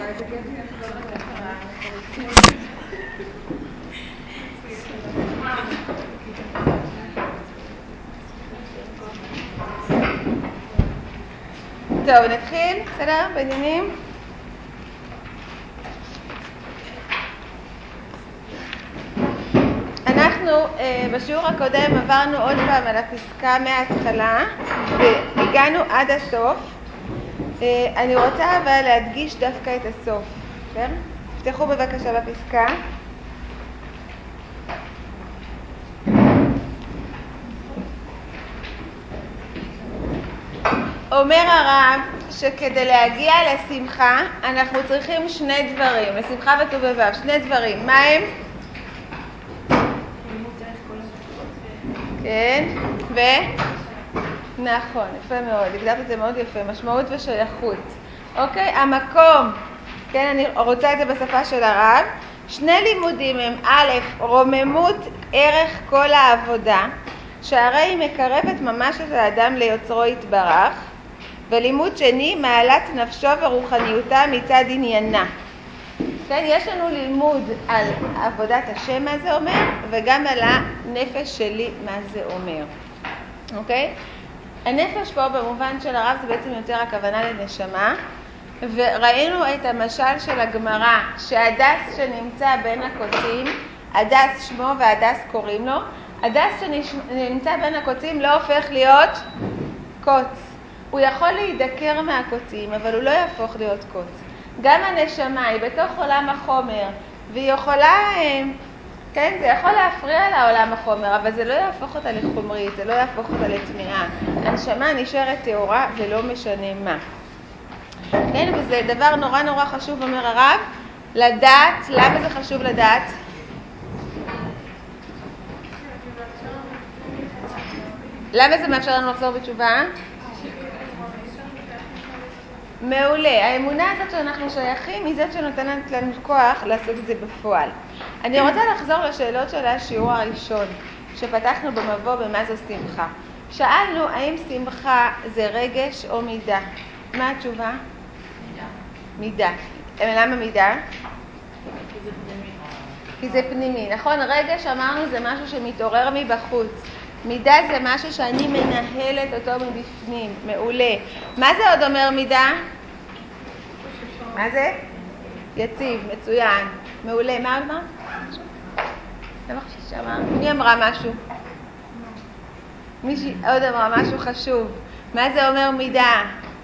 טוב, נתחיל, בסדר? בעניינים? אנחנו בשיעור הקודם עברנו עוד פעם על הפסקה מההתחלה והגענו עד הסוף. אני רוצה אבל להדגיש דווקא את הסוף. בסדר? תפתחו בבקשה בפסקה. אומר הרב שכדי להגיע לשמחה אנחנו צריכים שני דברים, לשמחה וטוב לבב, שני דברים. מה הם? כן, נכון, יפה מאוד, הגדרת את זה מאוד יפה, משמעות ושייכות. אוקיי, המקום, כן, אני רוצה את זה בשפה של הרב. שני לימודים הם א', רוממות ערך כל העבודה, שהרי היא מקרבת ממש את האדם ליוצרו יתברך, ולימוד שני, מעלת נפשו ורוחניותה מצד עניינה. כן, יש לנו לימוד על עבודת השם, מה זה אומר, וגם על הנפש שלי, מה זה אומר. אוקיי? הנפש פה במובן של הרב זה בעצם יותר הכוונה לנשמה, וראינו את המשל של הגמרא, שהדס שנמצא בין הקוצים, הדס שמו והדס קוראים לו, הדס שנמצא בין הקוצים לא הופך להיות קוץ. הוא יכול להידקר מהקוצים, אבל הוא לא יהפוך להיות קוץ. גם הנשמה היא בתוך עולם החומר, והיא יכולה, כן, זה יכול להפריע לעולם החומר, אבל זה לא יהפוך אותה לחומרית, זה לא יהפוך אותה לטמאה. הנשמה נשארת טהורה ולא משנה מה. כן, וזה דבר נורא נורא חשוב, אומר הרב, לדעת. למה זה חשוב לדעת? למה זה מאפשר לנו לחזור בתשובה? מעולה. האמונה הזאת שאנחנו שייכים היא זאת שנותנת לנו כוח לעשות את זה בפועל. אני רוצה לחזור לשאלות של השיעור הראשון שפתחנו במבוא במה זו שמחה. שאלנו האם שמחה זה רגש או מידה. מה התשובה? מידה. למה מידה? כי זה פנימי. נכון, רגש אמרנו זה משהו שמתעורר מבחוץ. מידה זה משהו שאני מנהלת אותו מבפנים. מעולה. מה זה עוד אומר מידה? מה זה? יציב, מצוין, מעולה. מה עוד אמרת? למה חשבת שאמרת? מי אמרה משהו? מישהי עוד אמרה משהו חשוב. מה זה אומר מידה?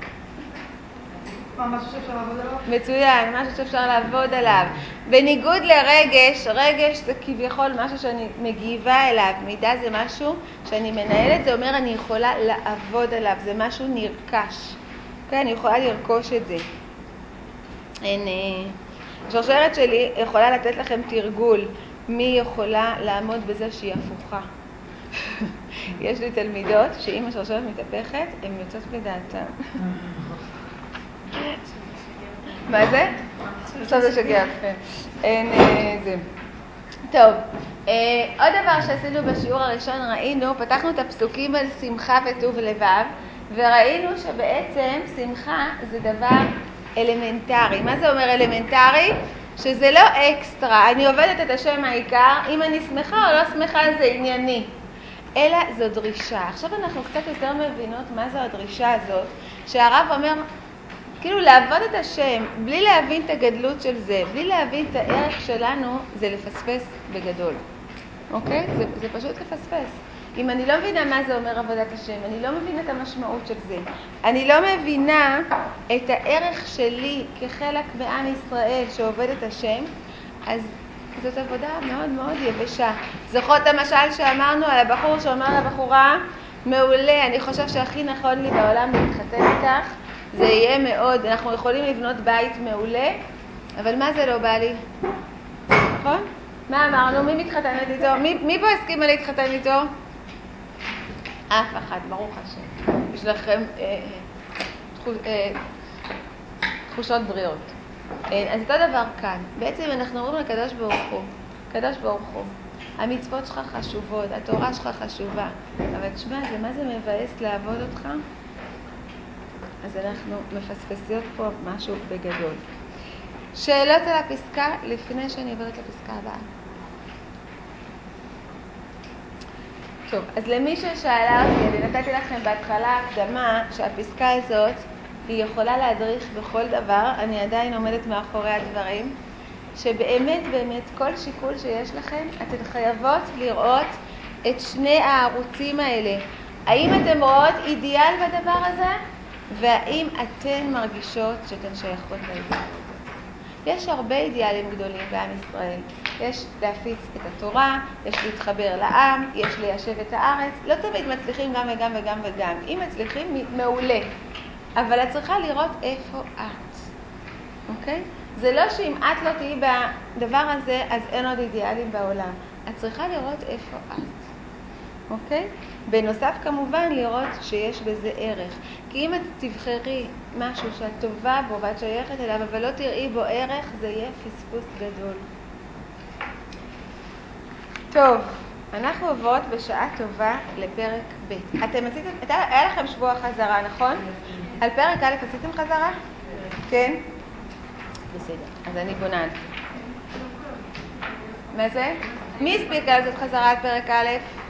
משהו שאפשר לעבוד עליו? מצוין, משהו שאפשר לעבוד עליו. בניגוד לרגש, רגש זה כביכול משהו שאני מגיבה אליו. מידה זה משהו שאני מנהלת, זה אומר אני יכולה לעבוד עליו, זה משהו נרכש. כן, אני יכולה לרכוש את זה. השרשרת שלי יכולה לתת לכם תרגול. מי יכולה לעמוד בזה שהיא הפוכה? יש לי תלמידות שאם השרשרת מתהפכת, הן יוצאות מדעתן. מה זה? עכשיו זה שגע אתכם. זה. טוב, עוד דבר שעשינו בשיעור הראשון, ראינו, פתחנו את הפסוקים על שמחה וטוב לבב, וראינו שבעצם שמחה זה דבר אלמנטרי. מה זה אומר אלמנטרי? שזה לא אקסטרה, אני עובדת את השם העיקר, אם אני שמחה או לא שמחה זה ענייני, אלא זו דרישה. עכשיו אנחנו קצת יותר מבינות מה זו הדרישה הזאת, שהרב אומר, כאילו לעבוד את השם, בלי להבין את הגדלות של זה, בלי להבין את הערך שלנו, זה לפספס בגדול. אוקיי? זה פשוט לפספס. אם אני לא מבינה מה זה אומר עבודת השם, אני לא מבינה את המשמעות של זה, אני לא מבינה את הערך שלי כחלק בעם ישראל שעובד את השם, אז זאת עבודה מאוד מאוד יבשה. זוכרות את המשל שאמרנו על הבחור שאומר לבחורה, מעולה, אני חושב שהכי נכון לי בעולם להתחתן איתך, זה יהיה מאוד, אנחנו יכולים לבנות בית מעולה, אבל מה זה לא בא לי? נכון? מה אמרנו? מי מתחתנת איתו? מי פה הסכימה להתחתן איתו? אף אחד, ברוך השם. יש לכם תחושות בריאות. אז אותו דבר כאן. בעצם אנחנו אומרים לקדוש ברוך הוא, קדוש ברוך הוא, המצוות שלך חשובות, התורה שלך חשובה, אבל תשמע, מה זה מבאס לעבוד אותך? אז אנחנו מפספסיות פה משהו בגדול. שאלות על הפסקה לפני שאני עוברת לפסקה הבאה. טוב, אז למי ששאלה אותי, אני נתתי לכם בהתחלה הקדמה שהפסקה הזאת היא יכולה להדריך בכל דבר, אני עדיין עומדת מאחורי הדברים, שבאמת באמת כל שיקול שיש לכם, אתן חייבות לראות את שני הערוצים האלה. האם אתן רואות אידיאל בדבר הזה? והאם אתן מרגישות שאתן שייכות לאידיאל הזה? יש הרבה אידיאלים גדולים בעם ישראל. יש להפיץ את התורה, יש להתחבר לעם, יש ליישב את הארץ. לא תמיד מצליחים גם וגם וגם וגם. אם מצליחים, מעולה. אבל את צריכה לראות איפה את. אוקיי? זה לא שאם את לא תהיי בדבר הזה, אז אין עוד אידיאלים בעולם. את צריכה לראות איפה את. אוקיי? בנוסף כמובן לראות שיש בזה ערך. כי אם את תבחרי משהו שאת טובה בו ואת שייכת אליו, אבל לא תראי בו ערך, זה יהיה פספוס גדול. טוב, אנחנו עוברות בשעה טובה לפרק ב'. אתם עשיתם, היה לכם שבוע חזרה, נכון? על פרק א' עשיתם חזרה? כן? בסדר, אז אני בונה על זה. מה זה? מי הספיק לעשות חזרה על פרק א'?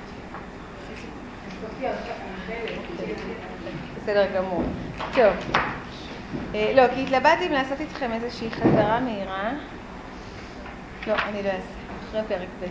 בסדר גמור. טוב. לא, כי התלבטתי אם לעשות איתכם איזושהי חזרה מהירה. לא, אני לא אעשה. אחרי פרק ב'.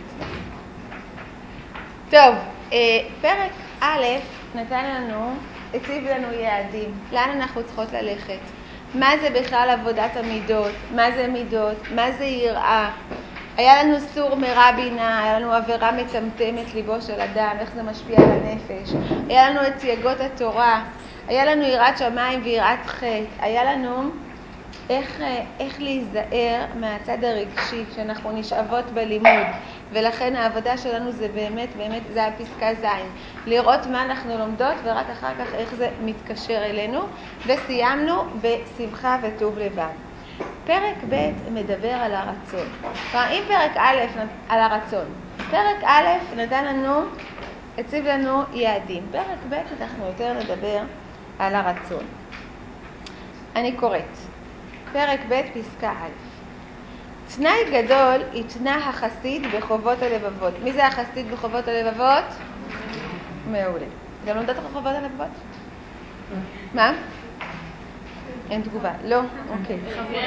טוב, פרק א' נתן לנו, הציב לנו יעדים. לאן אנחנו צריכות ללכת? מה זה בכלל עבודת המידות? מה זה מידות? מה זה יראה? היה לנו סור מרע בינה, היה לנו עבירה מצמצמת ליבו של אדם, איך זה משפיע על הנפש. היה לנו את סייגות התורה, היה לנו יראת שמיים ויראת חטא. היה לנו איך להיזהר מהצד הרגשי שאנחנו נשאבות בלימוד. ולכן העבודה שלנו זה באמת, זה הפסקה ז', לראות מה אנחנו לומדות ורק אחר כך איך זה מתקשר אלינו. וסיימנו בשמחה וטוב לבב. פרק ב' מדבר על הרצון. כלומר, אם פרק א' על הרצון, פרק א' נתן לנו, הציב לנו יעדים. פרק ב' אנחנו יותר נדבר על הרצון. אני קוראת. פרק ב' פסקה א'. תנאי גדול יתנה החסיד בחובות הלבבות. מי זה החסיד בחובות הלבבות? מעולה. גם לומדת בחובות הלבבות? מה? אין תגובה. לא? אוקיי.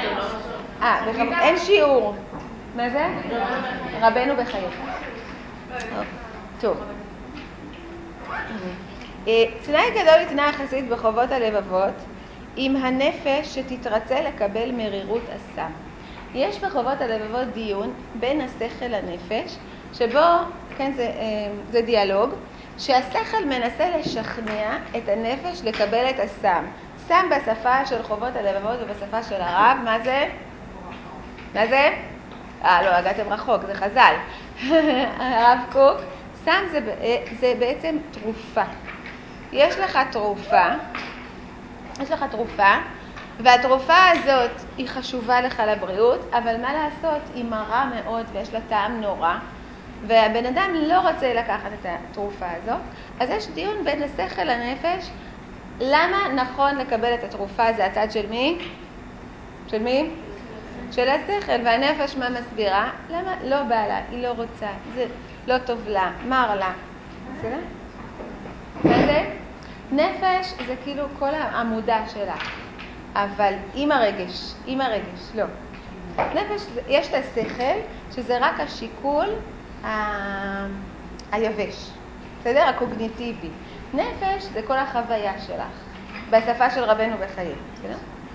אין שיעור. מה זה? רבנו בחייך. טוב. תנאי גדול יתנה החסיד בחובות הלבבות עם הנפש שתתרצה לקבל מרירות אסם. יש בחובות הלבבות דיון בין השכל לנפש, שבו, כן, זה דיאלוג, שהשכל מנסה לשכנע את הנפש לקבל את הסם. סם בשפה של חובות הלבבות ובשפה של הרב, מה זה? מה זה? לא, הגעתם רחוק, זה חז"ל. הרב קוק, סם זה בעצם תרופה. יש לך תרופה, והתרופה הזאת היא חשובה לך לבריאות, אבל מה לעשות? היא מרה מאוד ויש לה טעם נורא, והבן אדם לא רוצה לקחת את התרופה הזאת, אז יש דיון בין השכל לנפש, למה נכון לקבל את התרופה? זה הצד של מי? של מי? של השכל. והנפש מה מסבירה? למה? לא בא לה, היא לא רוצה, זה לא טוב לה, מר לה. בסדר? מה זה? נפש זה כאילו כל העמודה שלה, אבל עם הרגש, לא. נפש, יש את השכל, שזה רק השיקול היבש, בסדר? הקוגניטיבי. נפש זה כל החוויה שלך, בשפה של רבנו בחייך, בסדר?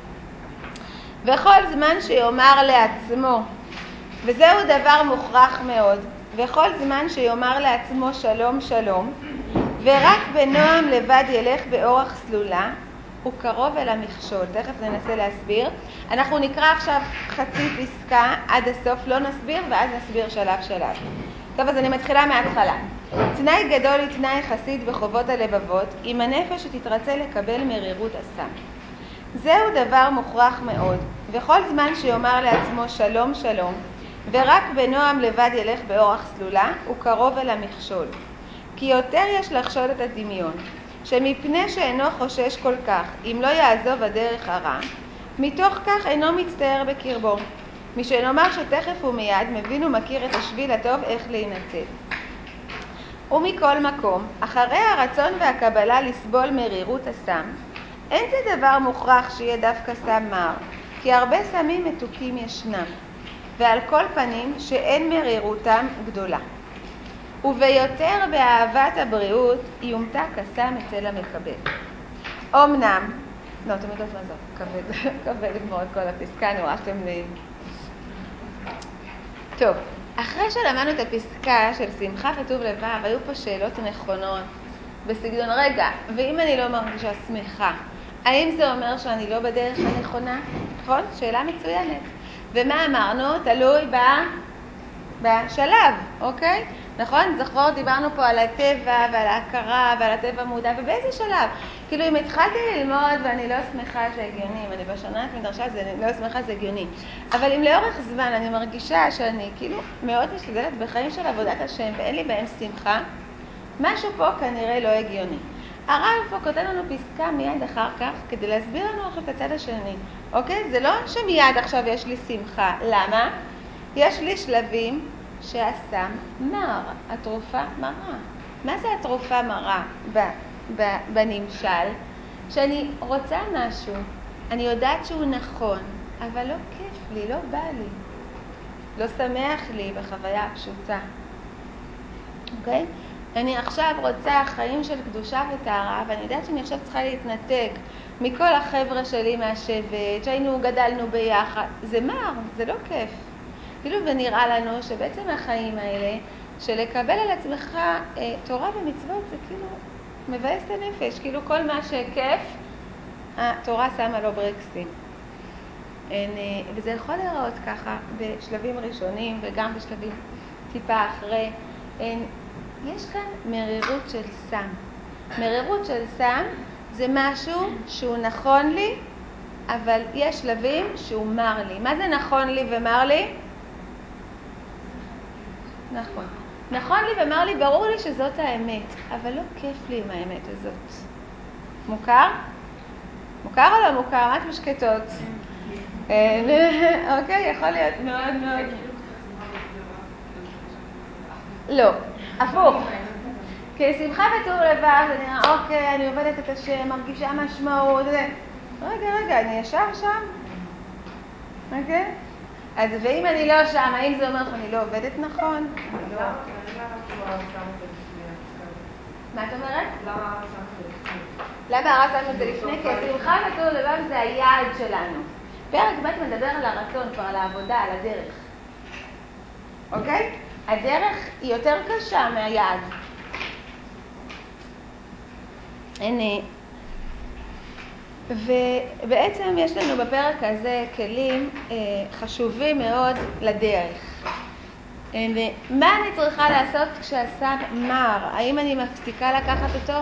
וכל זמן שיאמר לעצמו, וזהו דבר מוכרח מאוד, וכל זמן שיאמר לעצמו שלום שלום, ורק בנועם לבד ילך באורח סלולה, הוא קרוב אל המכשול. תכף ננסה להסביר. אנחנו נקרא עכשיו חצי פסקה עד הסוף, לא נסביר ואז נסביר שלב שלב. טוב, אז אני מתחילה מההתחלה. תנאי גדול היא תנאי חסיד בחובות הלבבות, עם הנפש שתתרצה לקבל מרירות אסם. זהו דבר מוכרח מאוד, וכל זמן שיאמר לעצמו שלום שלום, ורק בנועם לבד ילך באורח סלולה, הוא קרוב אל המכשול. כי יותר יש לחשוד את הדמיון, שמפני שאינו חושש כל כך, אם לא יעזוב הדרך הרע, מתוך כך אינו מצטער בקרבו. משנאמר שתכף ומיד מבין ומכיר את השביל הטוב איך להינצל. ומכל מקום, אחרי הרצון והקבלה לסבול מרירות הסם, אין זה דבר מוכרח שיהיה דווקא סם מר, כי הרבה סמים מתוקים ישנם, ועל כל פנים שאין מרירותם גדולה. וביותר באהבת הבריאות יומתק הסם אצל המקבל. אמנם, לא, אתם יודעות מה זה, כבד לגמור את כל הפסקה, אני רואה שאתם טוב, אחרי שלמדנו את הפסקה של שמחה וטוב לבב, היו פה שאלות נכונות בסגנון, רגע, ואם אני לא מרגישה שמחה, האם זה אומר שאני לא בדרך הנכונה? נכון? שאלה מצוינת. ומה אמרנו? תלוי בשלב, אוקיי? נכון? זכור, דיברנו פה על הטבע ועל ההכרה ועל הטבע מודע, ובאיזה שלב? כאילו אם התחלתי ללמוד ואני לא שמחה זה הגיוני, אם אני בשנת מדרשה זה לא שמחה זה הגיוני, אבל אם לאורך זמן אני מרגישה שאני כאילו מאוד משתדלת בחיים של עבודת השם ואין לי בהם שמחה, משהו פה כנראה לא הגיוני. הרב פה כותב לנו פסקה מיד אחר כך כדי להסביר לנו עכשיו את הצד השני, אוקיי? זה לא שמיד עכשיו יש לי שמחה, למה? יש לי שלבים שהסם מר, התרופה מרה. מה זה התרופה מרה בנמשל? שאני רוצה משהו, אני יודעת שהוא נכון, אבל לא כיף לי, לא בא לי, לא שמח לי בחוויה הפשוטה. אוקיי? אני עכשיו רוצה חיים של קדושה וטהרה, ואני יודעת שאני עכשיו צריכה להתנתק מכל החבר'ה שלי מהשבט, שהיינו גדלנו ביחד. זה מר, זה לא כיף. כאילו ונראה לנו שבעצם החיים האלה, שלקבל על עצמך תורה ומצוות, זה כאילו מבאס את הנפש. כאילו כל מה שכיף, התורה שמה לו ברקסים. וזה יכול להיראות ככה בשלבים ראשונים וגם בשלבים טיפה אחרי. יש כאן מרירות של סם. מרירות של סם זה משהו שהוא נכון לי, אבל יש שלבים שהוא מר לי. מה זה נכון לי ומר לי? נכון. נכון לי ומר לי, ברור לי שזאת האמת, אבל לא כיף לי עם האמת הזאת. מוכר? מוכר או לא מוכר? רק משקטות. אוקיי, יכול להיות מאוד מאוד. לא, הפוך. כי שמחה וטוב לבב, זה נראה, אוקיי, אני עובדת את השם, מרגישה משמעות. רגע, אני ישר שם? אוקיי? אז ואם אני לא שם, האם זה אומר שאני לא עובדת נכון? לא. מה את אומרת? למה הרב שם את זה לפני? כי שמחה וטוב לבב זה היעד שלנו. פרק ב' מדבר על הרצון, כבר על העבודה, על הדרך. אוקיי? הדרך היא יותר קשה מהיעד. הנה, ובעצם יש לנו בפרק הזה כלים חשובים מאוד לדרך. מה אני צריכה לעשות כשהסם מר? האם אני מפסיקה לקחת אותו?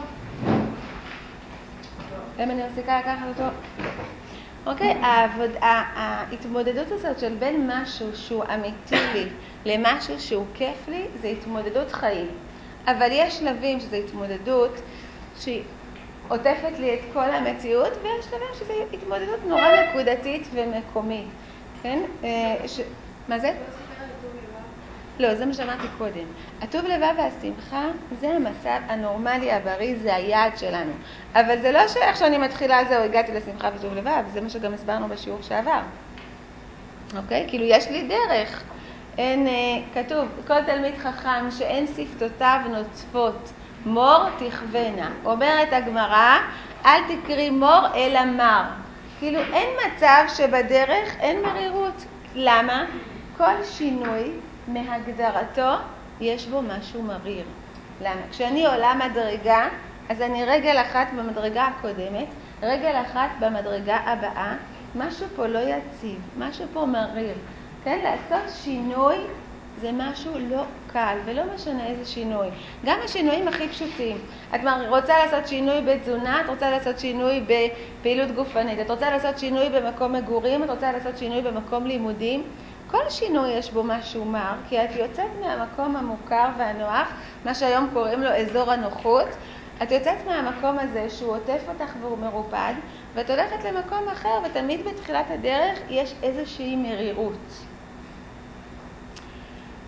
האם אני מפסיקה לקחת אותו? אוקיי, ההתמודדות הזאת של בין משהו שהוא אמיתי לי למשהו שהוא כיף לי, זה התמודדות חיים. אבל יש שלבים שזו התמודדות שהיא עוטפת לי את כל המציאות, ויש שלבים שזו התמודדות נורא נקודתית ומקומית. כן? מה זה? לא, זה מה שאמרתי קודם. הטוב לבב והשמחה זה המצב הנורמלי הבריא, זה היעד שלנו. אבל זה לא שאיך שאני מתחילה זהו, הגעתי לשמחה וטוב לבב, זה מה שגם הסברנו בשיעור שעבר. אוקיי? כאילו יש לי דרך. כתוב, כל תלמיד חכם שאין שפתותיו נוצפות, מור תכוונה. אומרת הגמרא, אל תקרי מור אלא מר. כאילו אין מצב שבדרך אין מרירות. למה? כל שינוי מהגדרתו יש בו משהו מריר. למה? כשאני עולה מדרגה, אז אני רגל אחת במדרגה הקודמת, רגל אחת במדרגה הבאה, משהו פה לא יציב, משהו פה מריר. כן? לעשות שינוי זה משהו לא קל, ולא משנה איזה שינוי. גם השינויים הכי פשוטים. את רוצה לעשות שינוי בתזונה, את רוצה לעשות שינוי בפעילות גופנית, את רוצה לעשות שינוי במקום מגורים, את רוצה לעשות שינוי במקום לימודים. כל שינוי יש בו משהו מר, כי את יוצאת מהמקום המוכר והנוח, מה שהיום קוראים לו אזור הנוחות, את יוצאת מהמקום הזה שהוא עוטף אותך והוא מרופד, ואת הולכת למקום אחר, ותמיד בתחילת הדרך יש איזושהי מרירות.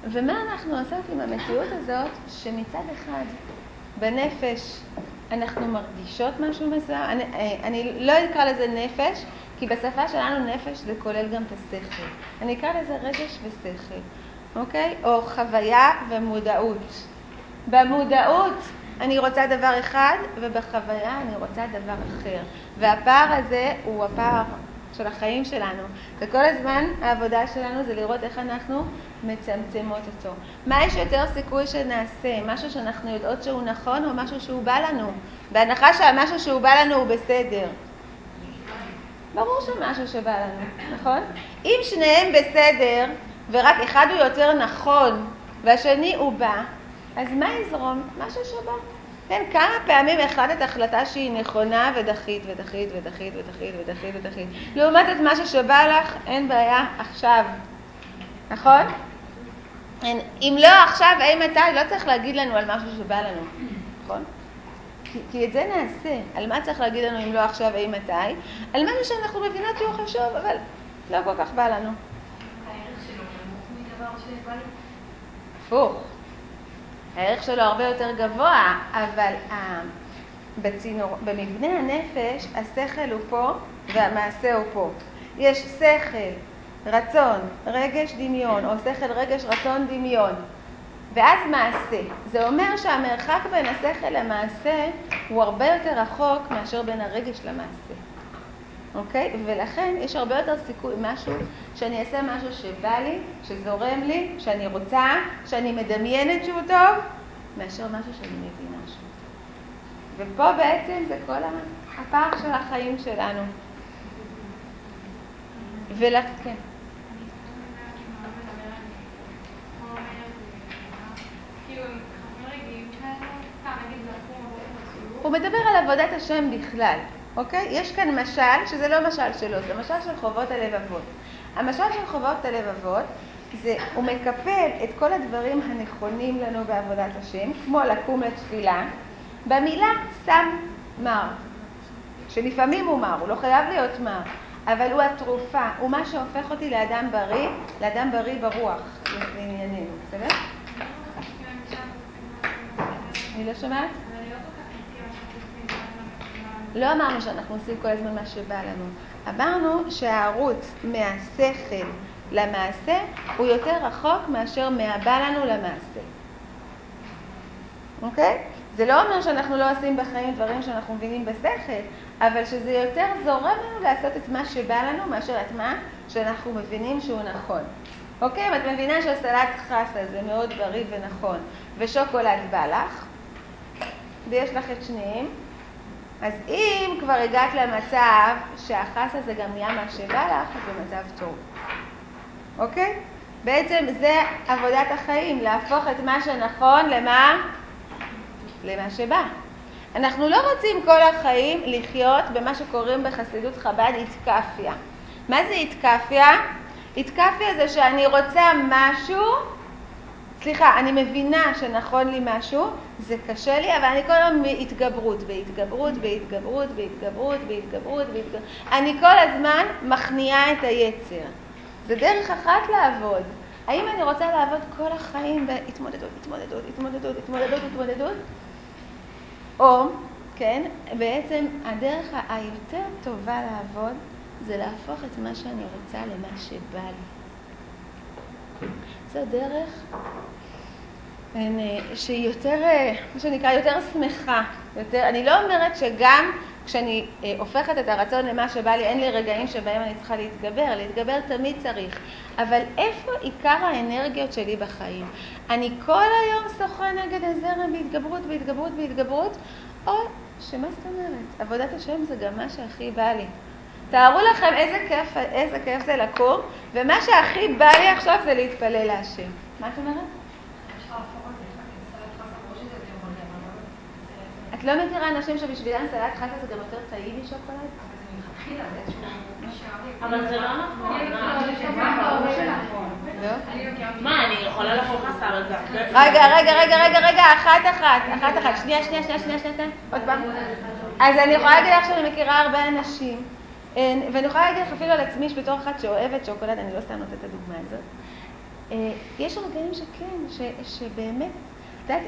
ומה אנחנו עושות עם המציאות הזאת, שמצד אחד בנפש אנחנו מרגישות משהו מסוים, אני לא אקרא לזה נפש, כי בשפה שלנו נפש זה כולל גם את השכל. אני אקרא לזה רגש ושכל, אוקיי? או חוויה ומודעות. במודעות אני רוצה דבר אחד, ובחוויה אני רוצה דבר אחר. והפער הזה הוא הפער של החיים שלנו. וכל הזמן העבודה שלנו זה לראות איך אנחנו מצמצמות אותו. מה יש יותר סיכוי שנעשה? משהו שאנחנו יודעות שהוא נכון או משהו שהוא בא לנו? בהנחה שהמשהו שהוא בא לנו הוא בסדר. ברור שמשהו שבא לנו, נכון? אם שניהם בסדר ורק אחד הוא יותר נכון והשני הוא בא, אז מה יזרום? משהו שבא. כן, כמה פעמים החלטת החלטה שהיא נכונה ודחית ודחית ודחית ודחית ודחית ודחית. לעומת זאת משהו שבא לך, אין בעיה עכשיו. נכון? אם לא עכשיו, מתי, לא צריך להגיד לנו על משהו שבא לנו. נכון? כי את זה נעשה. על מה צריך להגיד לנו אם לא עכשיו, מתי? על משהו שאנחנו מבינות שהוא חשוב, אבל לא כל כך בא לנו. הערך שלו נמוך מדבר שבא לי? הפוך. הערך שלו הרבה יותר גבוה, אבל במבנה הנפש, השכל הוא פה והמעשה הוא פה. יש שכל, רצון, רגש, דמיון, או שכל, רגש, רצון, דמיון. ואז מעשה. זה אומר שהמרחק בין השכל למעשה הוא הרבה יותר רחוק מאשר בין הרגש למעשה. אוקיי? ולכן יש הרבה יותר סיכוי משהו, שאני אעשה משהו שבא לי, שזורם לי, שאני רוצה, שאני מדמיינת שהוא טוב, מאשר משהו שאני מבינה שהוא טוב. ופה בעצם זה כל הפער של החיים שלנו. כן. הוא מדבר על עבודת השם בכלל, אוקיי? יש כאן משל, שזה לא משל שלו, זה משל של חובות הלבבות. המשל של חובות הלבבות, הוא מקפל את כל הדברים הנכונים לנו בעבודת השם, כמו לקום לתפילה, במילה שם מר, שלפעמים הוא מר, הוא לא חייב להיות מר, אבל הוא התרופה, הוא מה שהופך אותי לאדם בריא ברוח, לענייננו, בסדר? אני לא שומעת? לא אמרנו שאנחנו עושים כל הזמן מה שבא לנו. אמרנו שהערוץ מהשכל למעשה הוא יותר רחוק מאשר מהבא לנו למעשה. אוקיי? זה לא אומר שאנחנו לא עושים בחיים דברים שאנחנו מבינים בשכל, אבל שזה יותר זורם לנו לעשות את מה שבא לנו מאשר את מה שאנחנו מבינים שהוא נכון. אוקיי? אם את מבינה שסלט חסה זה מאוד בריא ונכון, ושוקולד בא לך, ויש לך את שניהם, אז אם כבר הגעת למצב שהחסה זה גם נהיה מה שבא לך, זה מצב טוב. אוקיי? בעצם זה עבודת החיים, להפוך את מה שנכון למה שבא. אנחנו לא רוצים כל החיים לחיות במה שקוראים בחסידות חב"ד התקפיה. מה זה התקפיה? התקפיה זה שאני רוצה משהו, אני מבינה שנכון לי משהו, זה קשה לי, אבל אני כל הזמן בהתגברות. אני כל הזמן מכניעה את היצר. זה דרך אחת לעבוד. האם אני רוצה לעבוד כל החיים בהתמודדות? או, כן, בעצם הדרך היותר טובה לעבוד זה להפוך את מה שאני רוצה למה שבא לי. זו דרך שהיא יותר, מה שנקרא, יותר שמחה. אני לא אומרת שגם כשאני הופכת את הרצון למה שבא לי, אין לי רגעים שבהם אני צריכה להתגבר תמיד צריך. אבל איפה עיקר האנרגיות שלי בחיים? אני כל היום שוחה נגד הזרם בהתגברות, או שמה זאת אומרת? עבודת השם זה גם מה שהכי בא לי. תארו לכם איזה כיף זה לקום, ומה שהכי בא לי עכשיו זה להתפלל להשם. מה את אומרת? את לא מכירה אנשים שבשבילם סלט חסה זה גם יותר טעים משוקולד? אבל זה לא נכון. מה, אני יכולה לאכול חסה, אבל זה הרבה... רגע, אחת. שנייה. עוד פעם. אז אני יכולה להגיד לך שאני מכירה הרבה אנשים, ואני יכולה להגיד לך אפילו על עצמי שבתור אחת שאוהבת שוקולד, אני לא סתם נותנת את הדוגמה הזאת. יש רגעים שכן, שבאמת, את יודעת,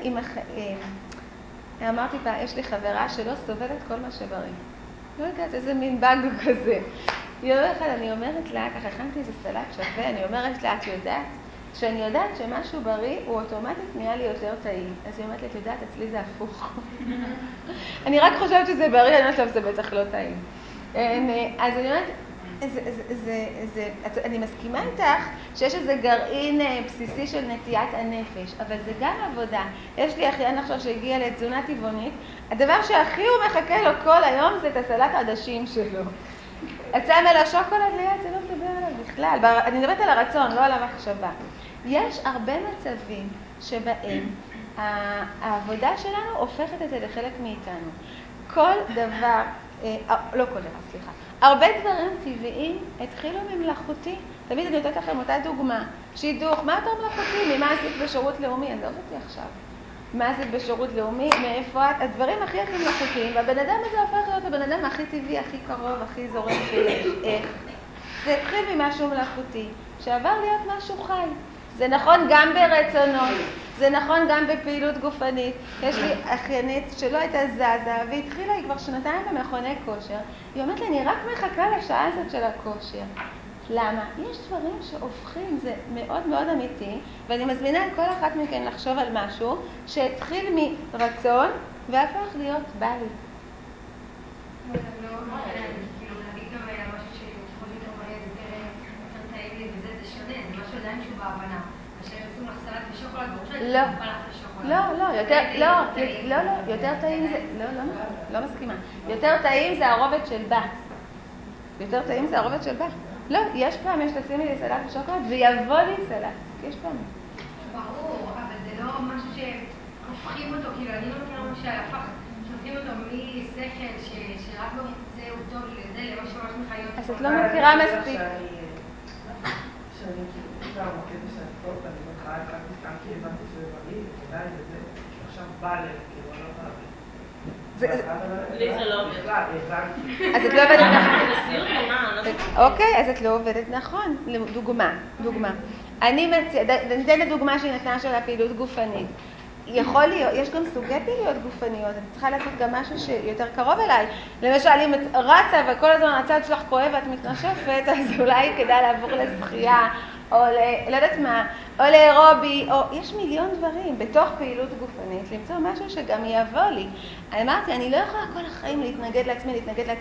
אמרתי פעם, יש לי חברה שלא סובלת כל מה שבריא. לא יודעת, איזה מין בגו כזה. יום אחד אני אומרת לה, ככה הכנתי איזה סלט שווה, אני אומרת לה, את יודעת, שאני יודעת שמשהו בריא, הוא אוטומטית נהיה לי יותר טעים. אז היא אומרת לי, את יודעת, אצלי זה הפוך. אני רק חושבת שזה בריא, אני אומרת לה, זה בטח לא טעים. אז אני אומרת, אני מסכימה איתך שיש איזה גרעין בסיסי של נטיית הנפש, אבל זה גם עבודה. יש לי אחיין עכשיו שהגיע לתזונה טבעונית, הדבר שהכי הוא מחכה לו כל היום זה את הסלט עדשים שלו. הצמא לו שוקולד ליד, זה לא מדבר עליו בכלל. אני מדברת על הרצון, לא על המחשבה. יש הרבה מצבים שבהם העבודה שלנו הופכת את זה לחלק מאיתנו. כל דבר, לא כל דבר, סליחה. הרבה דברים טבעיים התחילו ממלאכותי. תמיד אני נותנת לכם אותה דוגמה. שידוך, מה יותר מלאכותי? ממה עשית בשירות לאומי? אני לא עובדתי עכשיו. מה עשית בשירות לאומי? מאיפה את? הדברים הכי מלאכותיים, והבן אדם הזה הופך להיות הבן אדם הכי טבעי, הכי קרוב, הכי זורם שיש. איך? זה התחיל ממשהו מלאכותי, שעבר להיות משהו חי. זה נכון גם ברצונות, זה נכון גם בפעילות גופנית. יש לי אחיינית שלא הייתה זזה, והתחילה, היא כבר שנתיים במכוני כושר. היא אומרת לי, אני רק מחכה לשעה הזאת של הכושר. למה? יש דברים שהופכים, זה מאוד מאוד אמיתי, ואני מזמינה את כל אחת מכן לחשוב על משהו שהתחיל מרצון והפך להיות בא לי. לא, כאילו להגיד גם משהו שככל יותר בריא, יותר טעים לי, וזה שונה, זה משהו עדיין שהוא בהבנה. אשר יוצאים לך סלט ושוקולד, ברור שאני תוכל לך לשוקולד. יותר טעים זה, לא מסכימה. יותר טעים זה הרובד של בא. יותר טעים זה הרובד של בא. לא, יש פעם, יש תשימי לי סלט ושוקולד ויבוא לי סלט. יש פעם. ברור, אבל זה לא משהו שהופכים אותו, כאילו אני לא מכירה משהו שהפך, שהופכים אותו משכל שרק לא זהו טוב לזה, למשהו ממש מחיות. אז את לא מכירה מספיק. שאני כאילו, גם הקטע שאני טוב, אני בהתחלה התחלתי סתם כי הבנתי שזה בריא, וכדאי וזה, עכשיו בא לי, כאילו, לא בא לי. לי זה לא עובד. אז את לא עובדת נכון. אוקיי, אז את לא עובדת נכון. דוגמה. אני אתן לדוגמה שהיא נתנה של הפעילות גופנית. יכול להיות, יש גם סוגי פעילויות גופניות, את צריכה לעשות גם משהו שיותר קרוב אליי. למשל, אם את רצה וכל הזמן הצד שלך כואב ואת מתנשפת, אז אולי כדאי לעבור לשחייה, או לא יודעת מה, או לאירובי, או יש מיליון דברים בתוך פעילות גופנית, למצוא משהו שגם יבוא לי. אמרתי, אני לא יכולה כל החיים להתנגד לעצמי.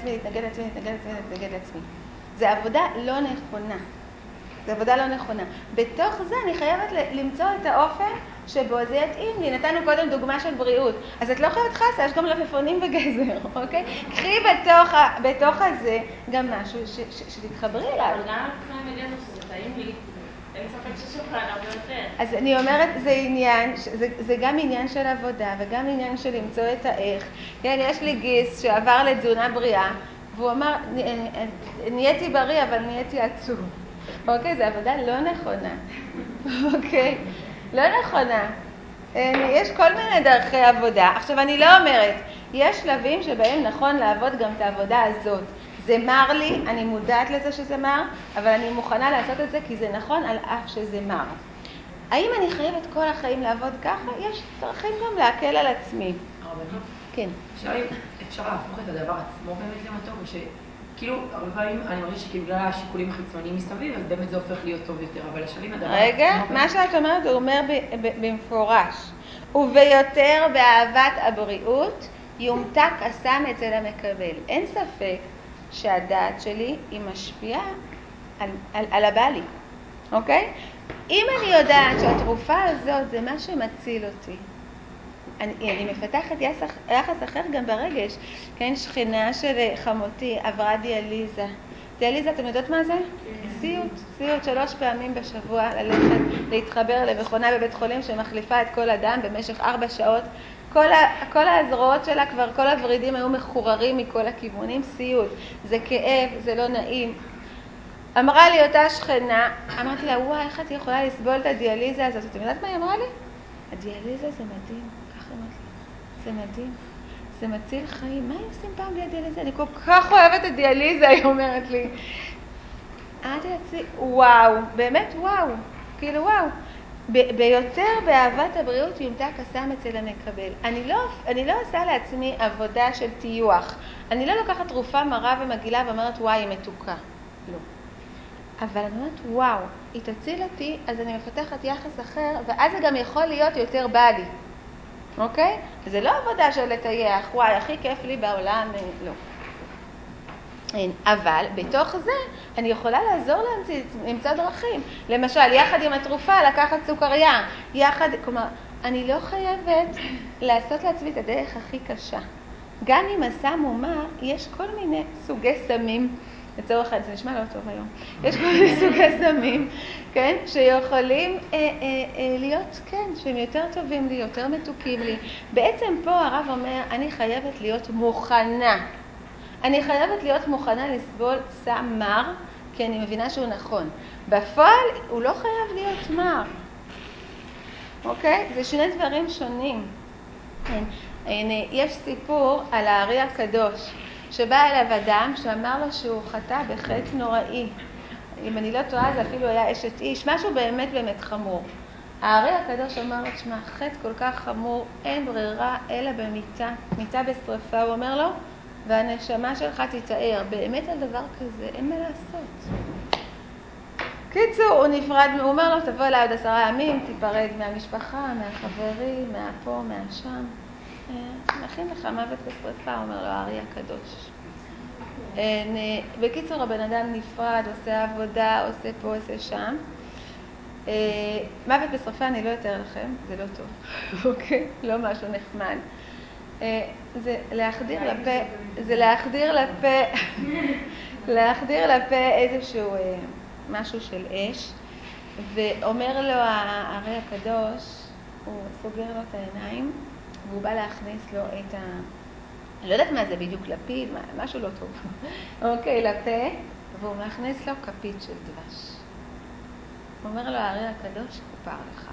זה עבודה לא נכונה. בתוך זה אני חייבת למצוא את האופן שבו זה יתאים לי. נתנו קודם דוגמה של בריאות. אז את לא חייבת חסה, יש גם לפפונים וגזר, אוקיי? קחי בתוך הזה גם משהו שתתחברי אליו. אבל גם לפפונים וגזר שזה טעים לי, אין ספק ששוקולד הרבה יותר. אז אני אומרת, זה גם עניין של עבודה וגם עניין של למצוא את האיך. כן, יש לי גיס שעבר לתזונה בריאה, והוא אמר, נהייתי בריא, אבל נהייתי עצוב. אוקיי, זו עבודה לא נכונה. אוקיי? לא נכונה. יש כל מיני דרכי עבודה. עכשיו, אני לא אומרת, יש שלבים שבהם נכון לעבוד גם את העבודה הזאת. זה מר לי, אני מודעת לזה שזה מר, אבל אני מוכנה לעשות את זה כי זה נכון על אף שזה מר. האם אני חייבת כל החיים לעבוד ככה? יש דרכים גם להקל על עצמי. הרבנות? כן. אפשר להפוך את הדבר עצמו באמת למתוק, או שכאילו, הרבה פעמים אני מרגיש שכאילו בגלל השיקולים החיצוניים מסביב, אז באמת זה הופך להיות טוב יותר, אבל השלבים הדבר עצמו... רגע, מה שאת אומרת, הוא אומר במפורש, וביותר באהבת הבריאות, יומתק הסם אצל המקבל. אין ספק שהדעת שלי היא משפיעה על הבעלי, אוקיי? אם אני יודעת שהתרופה הזאת זה מה שמציל אותי, אני מפתחת יחס אחר גם ברגש. כן, שכנה של חמותי עברה דיאליזה. דיאליזה, אתם יודעות מה זה? סיוט 3 פעמים בשבוע ללכת להתחבר למכונה בבית חולים שמחליפה את כל הדם במשך 4 שעות. כל הזרועות שלה כבר, כל הוורידים היו מחוררים מכל הכיוונים. סיוט, זה כאב, זה לא נעים. אמרה לי אותה שכנה, אמרתי לה, וואי, איך את יכולה לסבול את הדיאליזה הזאת? אתם יודעת מה היא אמרה לי? הדיאליזה זה מדהים. זה מדהים, זה מציל חיים. מה הם עושים פעם בלי הדיאליזה? אני כל כך אוהבת את דיאליזה, היא אומרת לי. וואו, באמת וואו. כאילו וואו. ביותר באהבת הבריאות יומתק הסם אצל המקבל. אני לא עושה לעצמי עבודה של טיוח. אני לא לוקחת תרופה מרה ומגילה ואומרת וואי היא מתוקה. לא. אבל אני אומרת וואו, היא תציל אותי, אז אני מפתחת יחס אחר, ואז זה גם יכול להיות יותר בא לי. אוקיי? זה לא עבודה של לטייח, וואי הכי כיף לי בעולם, לא. אבל בתוך זה אני יכולה לעזור למצוא דרכים. למשל, יחד עם התרופה לקחת סוכריה. כלומר, אני לא חייבת לעשות לעצמי את הדרך הכי קשה. גם אם הסם מומר, יש כל מיני סוגי סמים, לצורך זה נשמע לא טוב היום, יש כל מיני סוגי סמים, כן, שיכולים להיות, כן, שהם יותר טובים לי, יותר מתוקים לי. בעצם פה הרב אומר, אני חייבת להיות מוכנה. אני חייבת להיות מוכנה לסבול סם מר, כי אני מבינה שהוא נכון. בפועל הוא לא חייב להיות מר. אוקיי? זה שני דברים שונים. יש סיפור על הארי הקדוש, שבא אליו אדם שאמר לו שהוא חטא בחטא נוראי. אם אני לא טועה, זה אפילו היה אשת איש, משהו באמת באמת חמור. הארי הקדוש אמר לו, תשמע, חטא כל כך חמור, אין ברירה אלא במיטה, מיטה בשרפה. הוא אומר לו, והנשמה שלך תתאר. באמת על דבר כזה, אין מה לעשות. קיצור, הוא נפרד, הוא אומר לו, תבוא אליי עוד 10 ימים, תיפרד מהמשפחה, מהחברים, מהפה, מהשם. נכין לך מוות בשרפה, אומר לו הארי הקדוש. בקיצור, הבן אדם נפרד, עושה עבודה, עושה פה, עושה שם. מוות בשרפה אני לא אתאר לכם, זה לא טוב, אוקיי? לא משהו נחמד. זה להחדיר לפה איזשהו משהו של אש, ואומר לו הארי הקדוש, הוא סוגר לו את העיניים, והוא בא להכניס לו את אני לא יודעת מה זה בדיוק, לפיד, משהו לא טוב. אוקיי, לפה, והוא מכניס לו כפית של דבש. הוא אומר לו הארי הקדוש, כופר לך.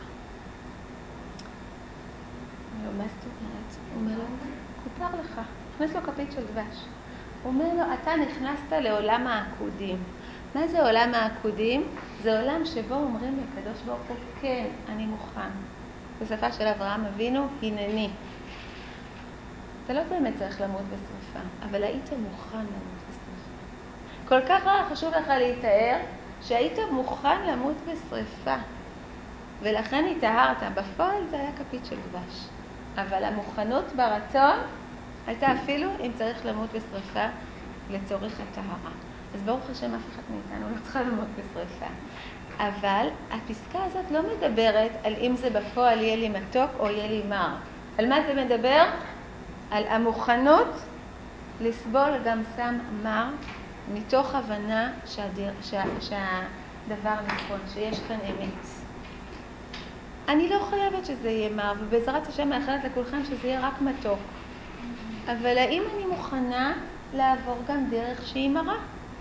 הוא אומר לו, מה זאת אומרת? הוא אומר לו, כופר לך. הכניס לו כפית של דבש. הוא אומר לו, אתה נכנסת לעולם העקודים. מה זה עולם העקודים? זה עולם שבו אומרים לקדוש ברוך הוא, כן, אני מוכן. בשפה של אברהם אבינו, הנני. אתה לא באמת צריך למות בשרפה, אבל היית מוכן למות בשרפה. כל כך חשוב לך להתאר שהיית מוכן למות בשרפה, ולכן התאהרת. בפועל זה היה כפית של דבש, אבל המוכנות ברצון הייתה אפילו אם צריך למות בשרפה לצורך הטהרה. אז ברוך השם אף אחד מאיתנו לא צריכה למות בשרפה. אבל הפסקה הזאת לא מדברת על אם זה בפועל יהיה לי מתוק או יהיה לי מר. על מה זה מדבר? על המוכנות לסבול גם סם מר, מתוך הבנה שהדבר נכון, שיש כאן אמת. אני לא חייבת שזה יהיה מר, ובעזרת השם מאחלת לכולכם שזה יהיה רק מתוק. אבל האם אני מוכנה לעבור גם דרך שהיא מרה?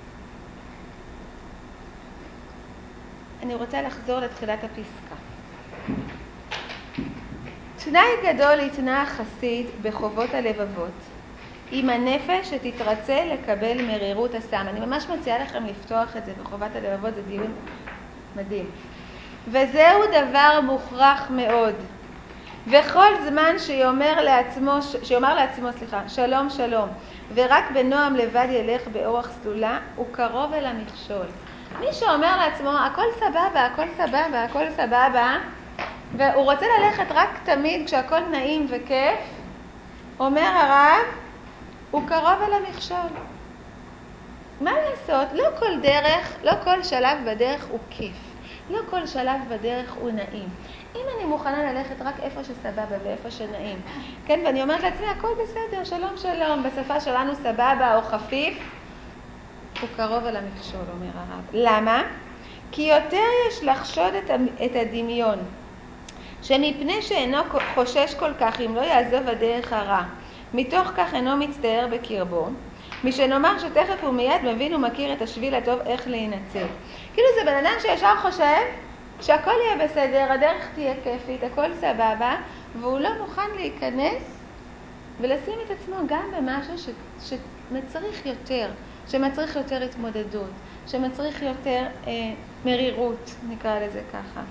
אני רוצה לחזור לתחילת הפסקה. תנאי גדול התנה החסיד בחובות הלבבות, עם הנפש שתתרצה לקבל מרירות הסם. אני ממש מציעה לכם לפתוח את זה בחובת הלבבות, זה דיון מדהים. וזהו דבר מוכרח מאוד. וכל זמן שיאמר לעצמו, שלום שלום, ורק בנועם לבד ילך באורח סלולה, הוא קרוב אל המכשול. מי שאומר לעצמו, הכל סבבה, הכל סבבה, הכל סבבה, והוא רוצה ללכת רק תמיד כשהכל נעים וכיף, אומר הרב, הוא קרוב אל המכשול. מה לעשות? לא כל דרך, לא כל שלב בדרך הוא כיף. לא כל שלב בדרך הוא נעים. אם אני מוכנה ללכת רק איפה שסבבה ואיפה שנעים, כן, ואני אומרת לעצמי, הכל בסדר, שלום שלום, בשפה שלנו סבבה או חפיף, הוא קרוב אל המכשול, אומר הרב. למה? כי יותר יש לחשוד את הדמיון, שמפני שאינו חושש כל כך אם לא יעזוב הדרך הרע, מתוך כך אינו מצטער בקרבו, משנאמר שתכף הוא מיד מבין ומכיר את השביל הטוב איך להינצל. כאילו זה בן אדם שישר חושב שהכל יהיה בסדר, הדרך תהיה כיפית, הכל סבבה, והוא לא מוכן להיכנס ולשים את עצמו גם במשהו שמצריך יותר, שמצריך יותר התמודדות, שמצריך יותר מרירות, נקרא לזה ככה.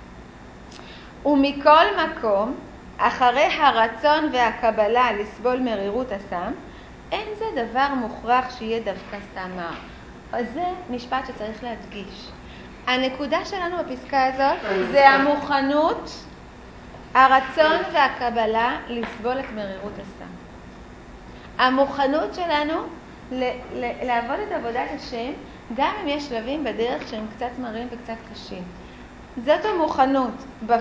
ומכל מקום, אחרי הרצון והקבלה לסבול מרירות הסם, אין זה דבר מוכרח שיהיה דווקא סם מר. אז זה משפט שצריך להדגיש. הנקודה שלנו בפסקה הזאת זה המוכנות, הרצון והקבלה לסבול את מרירות הסם. המוכנות שלנו לעבוד את עבודת השם, גם אם יש שלבים בדרך שהם קצת מרים וקצת קשים. זאת המוכנות.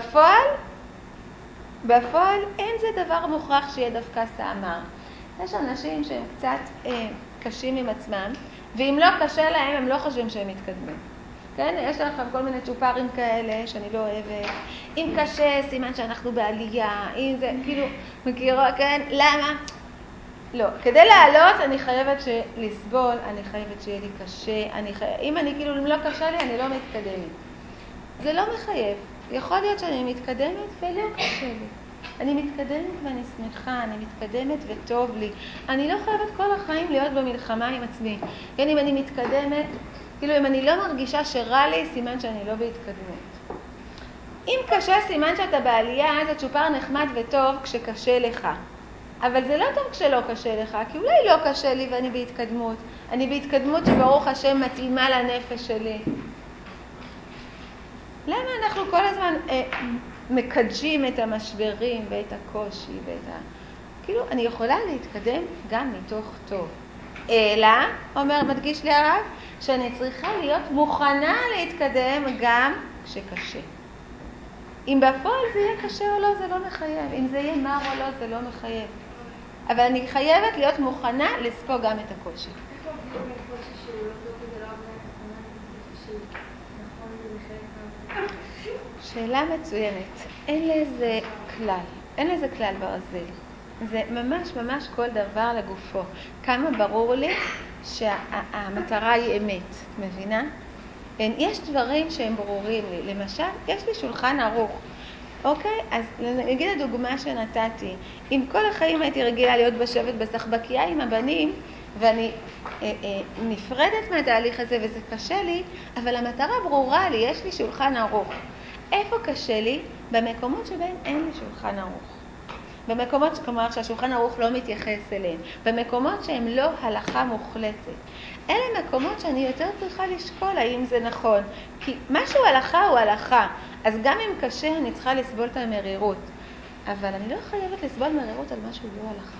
בפועל אין זה דבר מוכרח שיהיה דווקא סאמר. יש אנשים שהם קצת קשים עם עצמם, ואם לא קשה להם, הם לא חושבים שהם מתקדמים. כן? יש לכם כל מיני צ'ופרים כאלה שאני לא אוהבת. אם קשה, סימן שאנחנו בעלייה. אם זה, כאילו, מכירה, כן? למה? לא. כדי לעלות, אני חייבת לסבול, אני חייבת שיהיה לי קשה. אם אני כאילו, אם לא קשה לי, אני לא מתקדמת. זה לא מחייב. יכול להיות שאני מתקדמת ולא קשה לי. אני מתקדמת ואני שמחה, אני מתקדמת וטוב לי. אני לא חייבת כל החיים להיות במלחמה עם עצמי. כן, אם אני מתקדמת, כאילו אם אני לא מרגישה שרע לי, סימן שאני לא בהתקדמות. אם קשה, סימן שאתה בעלייה, זה צ'ופר נחמד וטוב כשקשה לך. אבל זה לא טוב כשלא קשה לך, כי אולי לא קשה לי ואני בהתקדמות. אני בהתקדמות שברוך השם מתאימה לנפש שלי. למה אנחנו כל הזמן מקדשים את המשברים ואת הקושי כאילו, אני יכולה להתקדם גם מתוך טוב. אלא, מדגיש לי הרב, שאני צריכה להיות מוכנה להתקדם גם כשקשה. אם בפועל זה יהיה קשה או לא, זה לא מחייב. אם זה יהיה מר או לא, זה לא מחייב. אבל אני חייבת להיות מוכנה לספוג גם את הקושי. איך עובדים עם קושי שהוא לא טוב וזה לא עבודה נכונה, נכון ומחייב? שאלה מצוינת. אין לזה כלל. אין לזה כלל ברזל. זה ממש כל דבר לגופו. כמה ברור לי שהמטרה היא אמת. את מבינה? יש דברים שהם ברורים לי. למשל, יש לי שולחן ערוך. אוקיי? אז נגיד הדוגמה שנתתי. אם כל החיים הייתי רגילה להיות בשבט בסחבקייה עם הבנים, ואני נפרדת מהתהליך הזה וזה קשה לי, אבל המטרה ברורה לי, יש לי שולחן ערוך. איפה קשה לי? במקומות שבהם אין לי שולחן ערוך. במקומות כלומר שהשולחן ערוך לא מתייחס אליהם. במקומות שהם לא הלכה מוחלטת. אלה מקומות שאני יותר צריכה לשקול האם זה נכון. כי משהו הלכה הוא הלכה. אז גם אם קשה אני צריכה לסבול את המרירות. אבל אני לא חייבת לסבול מרירות על משהו לא הלכה.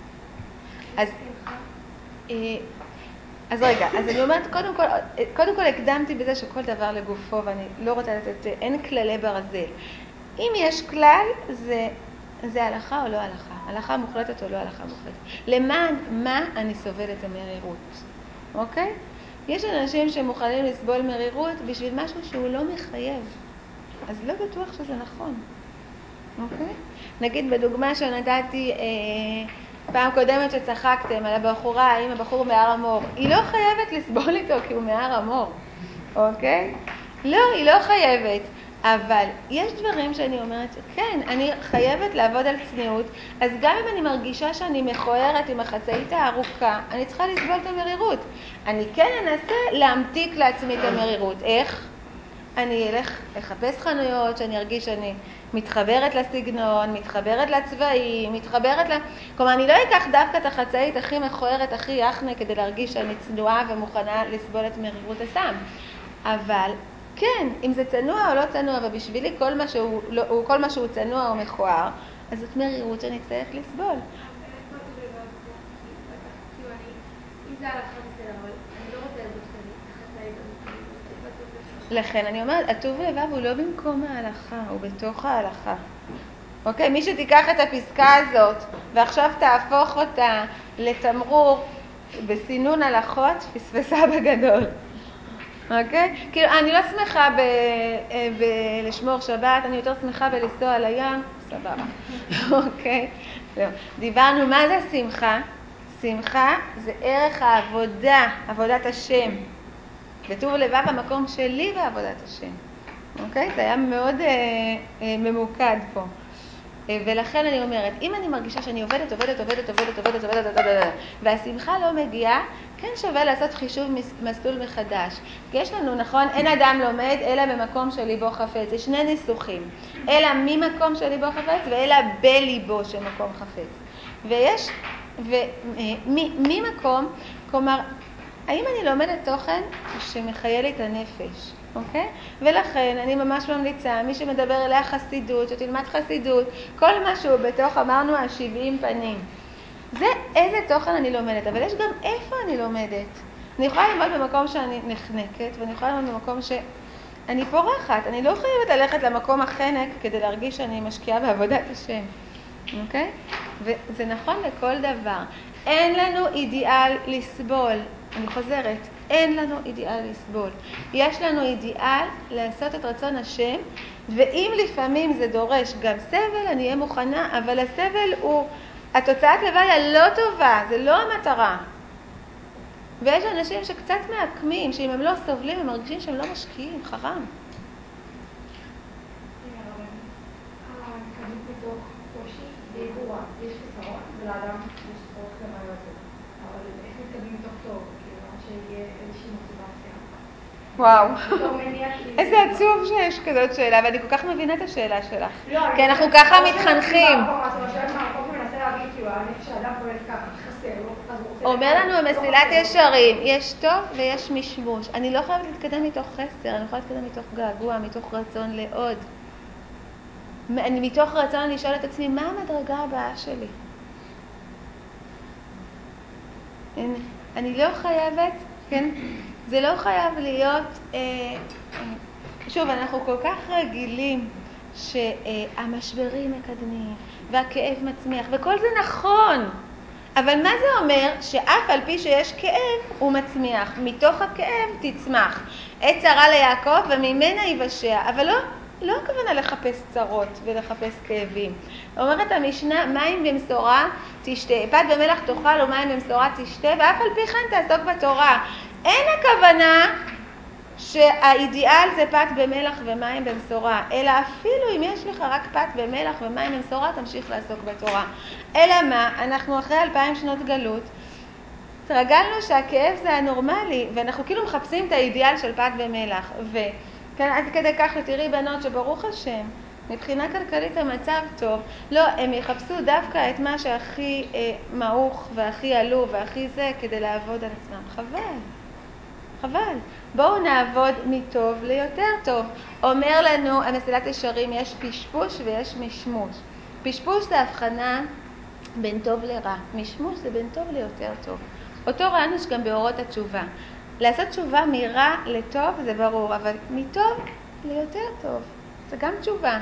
אז רגע, אז אני אומרת, קודם כל הקדמתי בזה שכל דבר לגופו, ואני לא רוצה לתת, אין כללי ברזל. אם יש כלל, זה הלכה או לא הלכה. הלכה מוחלטת או לא הלכה מוחלטת. למען מה אני סובלת המרירות. אוקיי? יש אנשים שמוכנים לסבול מרירות בשביל משהו שהוא לא מחייב. אז לא בטוח שזה נכון. אוקיי? נגיד בדוגמה שנתתי פעם קודמת שצחקתם על הבחורה, האם הבחור מהר המור, היא לא חייבת לסבול איתו כי הוא מהר המור. אוקיי? לא, היא לא חייבת. אבל יש דברים שאני אומרת, כן, אני חייבת לעבוד על צניעות, אז גם אם אני מרגישה שאני מכוערת עם החצאית הארוכה, אני צריכה לסבול את המרירות. אני כן אנסה להמתיק לעצמי את המרירות. איך? אני אלך לחפש חנויות, שאני ארגיש שאני מתחברת לסגנון, מתחברת לצבעים, כלומר, אני לא אקח דווקא את החצאית הכי מכוערת, הכי יחנה, כדי להרגיש שאני צנועה ומוכנה לסבול את מרירות הסם. אבל כן, אם זה צנוע או לא צנוע, ובשבילי כל מה שהוא צנוע או מכוער, אז זאת מרירות שאני צריך לסבול. אבל איפה את לבד פה? כאילו אם זה הלכה בסדר, אבל אני לא רוצה לדעת חצאית הזאת. לכן אני אומרת, הטוב לבב הוא לא במקום ההלכה, הוא בתוך ההלכה. אוקיי, מי שתיקח את הפסקה הזאת, ועכשיו תהפוך אותה לתמרור בסינון הלכות, פספסה בגדול. אוקיי? כאילו, אני לא שמחה לשמור שבת, אני יותר שמחה בלנסוע לים, סבבה. אוקיי? דיברנו, מה זה שמחה? שמחה זה ערך העבודה, עבודת השם. בטוב לבב המקום שלי בעבודת השם. אוקיי? זה היה מאוד ממוקד פה. ולכן אני אומרת, אם אני מרגישה שאני עובדת, והשמחה לא מגיעה, כן שווה לעשות חישוב מסלול מחדש. כי יש לנו, נכון, אין אדם לומד אלא במקום שליבו חפץ. זה שני ניסוחים. אלא ממקום שליבו חפץ ואלא בליבו של מקום חפץ. ויש, ממקום, כלומר, האם אני לומדת תוכן שמחיה לי את הנפש? אוקיי? ולכן אני ממש ממליצה, מי שמדבר אליה חסידות, שתלמד חסידות, כל משהו בתוך, אמרנו, 70 פנים. זה איזה תוכן אני לומדת, אבל יש גם איפה אני לומדת. אני יכולה ללמוד במקום שאני נחנקת, ואני יכולה ללמוד במקום שאני פורחת. אני לא חייבת ללכת למקום החנק כדי להרגיש שאני משקיעה בעבודת השם. אוקיי? וזה נכון לכל דבר. אין לנו אידיאל לסבול. אני חוזרת, אין לנו אידיאל לסבול. יש לנו אידיאל לעשות את רצון השם, ואם לפעמים זה דורש גם סבל, אני אהיה מוכנה, אבל הסבל הוא, התוצאת לוואי הלא טובה, זה לא המטרה. ויש אנשים שקצת מעקמים, שאם הם לא סובלים, הם מרגישים שהם לא משקיעים, חרם. ההתקדמות מתוך קושי די ברורה, יש חיסרון, ולאדם יש צורך למה יותר. אבל איך מתקדמים מתוך טוב? כאילו, שיהיה איזושהי מוטיבציה. וואו, איזה עצוב שיש כזאת שאלה, ואני כל כך מבינה את השאלה שלך. כי אנחנו ככה מתחנכים. אומר לנו המסילת ישרים, יש טוב ויש משמוש. אני לא חייבת להתקדם מתוך חסר, אני יכולה להתקדם מתוך געגוע, מתוך רצון לעוד. מתוך רצון לשאול את עצמי, מה המדרגה הבאה שלי? אני לא חייבת, כן? זה לא חייב להיות, שוב, אנחנו כל כך רגילים שהמשברים מקדמים והכאב מצמיח, וכל זה נכון. אבל מה זה אומר? שאף על פי שיש כאב, הוא מצמיח. מתוך הכאב תצמח. עת צרה ליעקב וממנה יבשע. אבל לא הכוונה לחפש צרות ולחפש כאבים. אומרת המשנה, מים במשורה תשתה. פת במלח תאכל ומים במשורה תשתה, ואף על פי כן תעסוק בתורה. אין הכוונה שהאידיאל זה פת במלח ומים במשורה, אלא אפילו אם יש לך רק פת במלח ומים במשורה, תמשיך לעסוק בתורה. אלא מה? אנחנו אחרי 2000 שנות גלות, התרגלנו שהכאב זה הנורמלי, ואנחנו כאילו מחפשים את האידיאל של פת במלח. וכן, עד כדי כך שתראי בנות שברוך השם, מבחינה כלכלית המצב טוב, לא, הם יחפשו דווקא את מה שהכי מעוך והכי עלוב והכי זה כדי לעבוד על עצמם. חבל. בואו נעבוד מטוב ליותר טוב. אומר לנו, המסילת ישרים, יש פשפוש ויש משמוש. פשפוש זה הבחנה בין טוב לרע. משמוש זה בין טוב ליותר טוב. אותו רעיון יש גם באורות התשובה. לעשות תשובה מרע לטוב זה ברור, אבל מטוב ליותר טוב. זה גם תשובה.